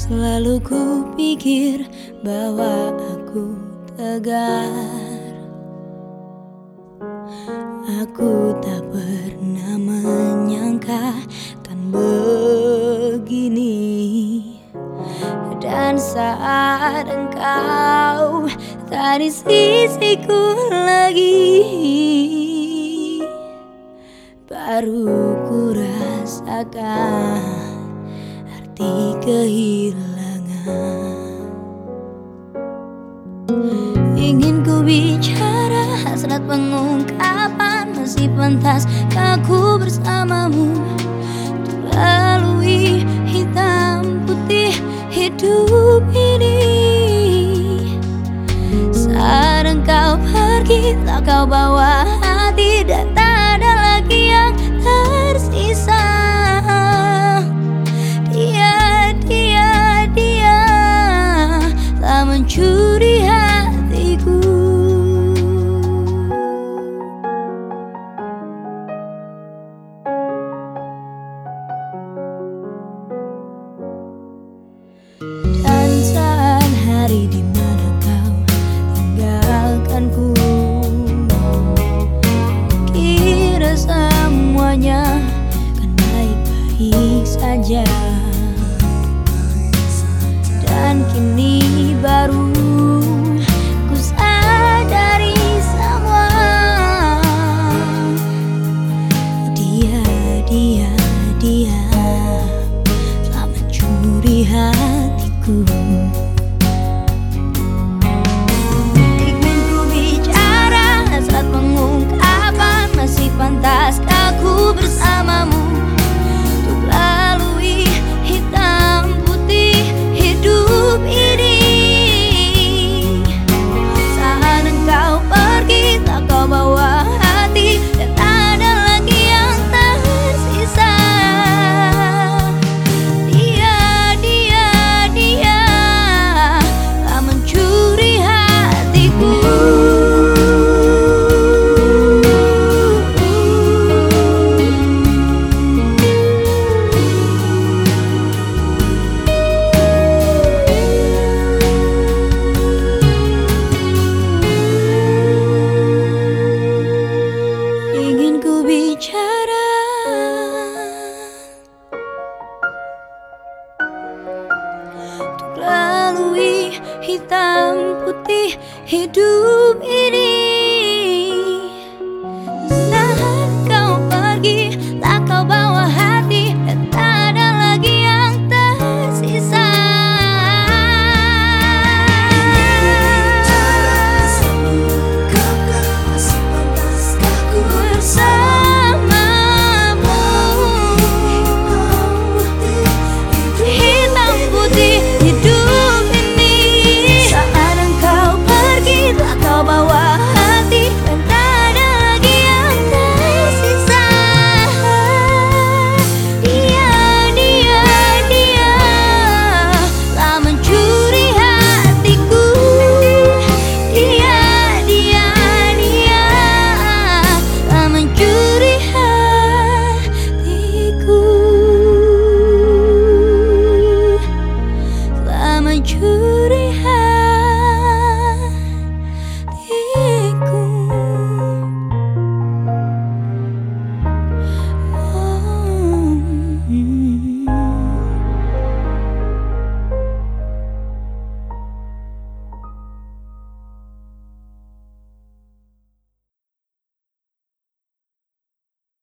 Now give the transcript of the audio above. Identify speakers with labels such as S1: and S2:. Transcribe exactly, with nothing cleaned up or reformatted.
S1: Selalu ku pikir bahwa aku tegar. Aku tak pernah menyangka kan begini. Dan saat engkau tak di sisiku lagi, baru ku rasakan arti kehilangan. Ingin ku bicara, hasrat pengungkapan, masih pantaskah ku bersamamu untuk lalui hitam putih hidup ini. Saat engkau pergi, tak kau bawa hati, dan tak ada lagi yang tersisa. Dia, dia, dia telah mencuri hatiku. Dan saat hari di mana kau tinggalkanku, kira semuanya kan baik-baik saja. Dan kini baru ku sadari semua. Dia, dia, dia telah mencuri hatiku. Ingin ku bicara, hasrat pengungkapan, masih pantaskah ku bersamamu untuk lalui hitam putih hidup ini. Saat engkau pergi, tak kau bawa hati, dan tak ada lagi yang tersisa. Dia, dia, dia telah mencuri hatiku. Ingin ku bicara, untuk lalui hitam putih hidup ini.